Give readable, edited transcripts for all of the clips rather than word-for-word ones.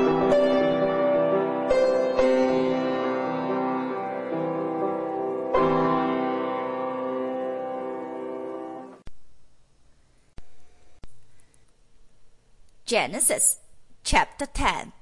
Genesis chapter 10.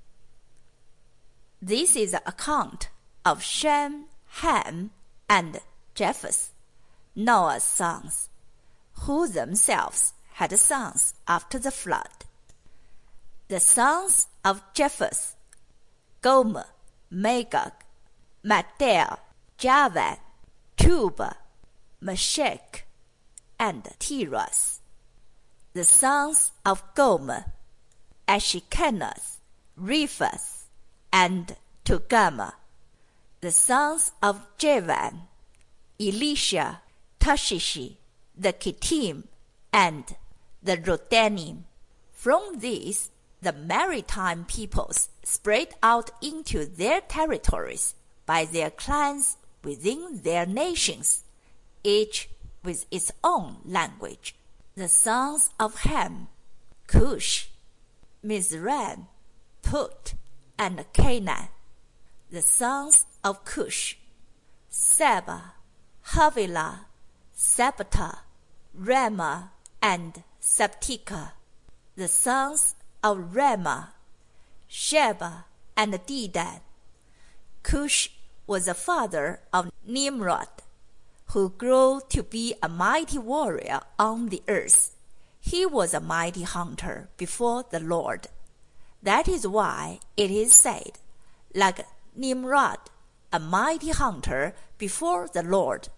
This is an account of Shem, Ham, and Japheth, Noah's sons, who themselves had sons after the flood. The sons of Japheth: Gomer, Magog, Madai, Javan, Tubal, Meshech, and Tiras. The sons of Gomer: Ashkenaz, Riphath, and Togarmah. The sons of Javan: Elisha, Tarshish, the Kittim, and the Rodanim. From these, the maritime peoples spread out into their territories by their clans within their nations, each with its own language. The sons of Ham: Cush, Mizraim, Put, and Canaan. The sons of Cush: Seba, Havilah, Sabta, Raamah, and Sabteca. The sons of Raamah: Sheba and Dedan. Cush was the father of Nimrod, who grew to be a mighty warrior on the earth. He was a mighty hunter before the Lord. That is why it is said, like Nimrod, a mighty hunter before the Lord.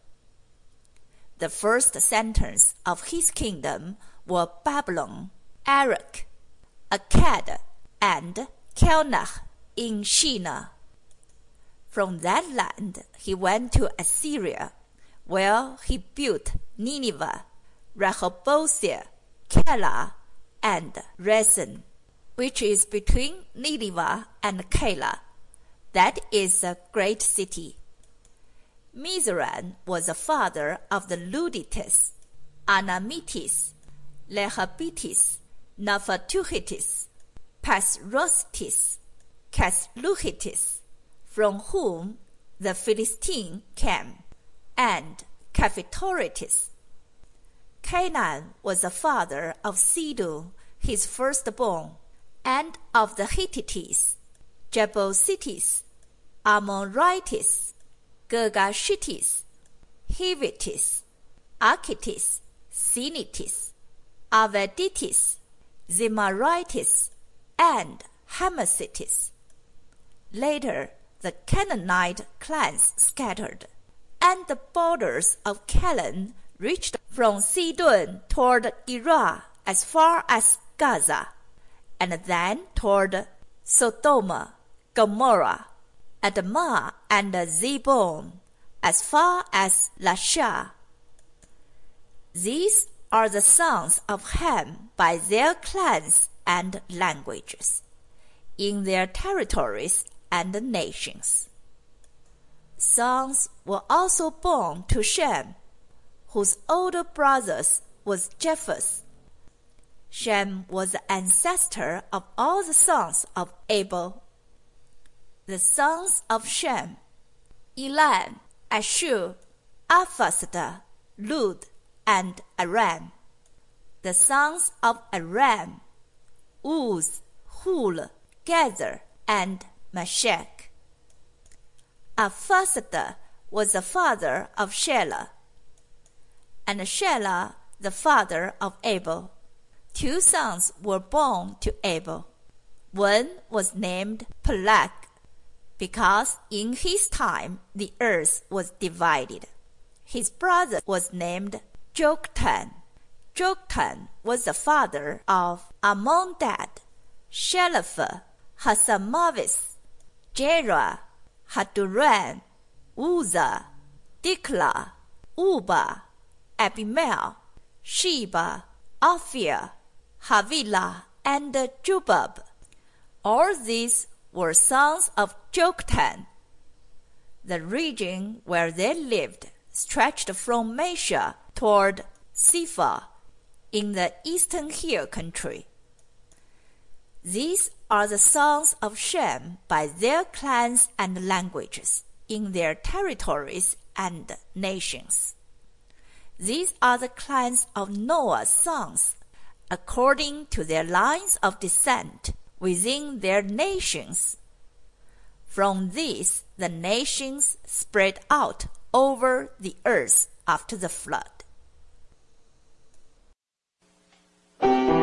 The first sentence of his kingdom were Babylon, Erech, Akkad, and Calneh in Shinar. From that land he went to Assyria, where he built Nineveh, Rehoboth, Calah, and Resen, which is between Nineveh and Calah. That is a great city. Mizraim was the father of the Ludites, Anamites, Lehabites, Naphtuhites, Pasrosites, Casluhites, from whom the Philistine came, and Caphtorites. Canaan was the father of Sidon, his firstborn, and of the Hittites, Jebusites, Amorites, Girgashites, Hivites, Archites, Sinites, Arvadites, Zemarites, and Hamasites. Later, the Canaanite clans scattered, and the borders of Canaan reached from Sidon toward Gerar as far as Gaza, and then toward Sodom, Gomorrah, Admah, and Zebulun as far as Lasha. These are the sons of Ham by their clans and languages, in their territories and nations. Sons were also born to Shem, whose older brother was Japheth. Shem was the ancestor of all the sons of Abel. The sons of Shem: Elam, Ashur, Arphaxad, Lud, and Aram. The sons of Aram: Uz, Hul, Gezer, and Meshech. Arphaxad was the father of Shelah, and Shelah the father of Abel. 2 sons were born to Abel. One was named Peleg, because in his time the earth was divided. His brother was named Joktan. Joktan was the father of Amondad, Sheleph, Hasamavis, Jerah, Haduram, Uzzah, Diklah, Ubah, Abimael, Sheba, Ophir, Havilah, and Jubab. All these were sons of Joktan. The region where they lived stretched from Mesha toward Sephar in the eastern hill country. These are the sons of Shem by their clans and languages, in their territories and nations. These are the clans of Noah's sons, according to their lines of descent within their nations. From these the nations spread out over the earth after the flood.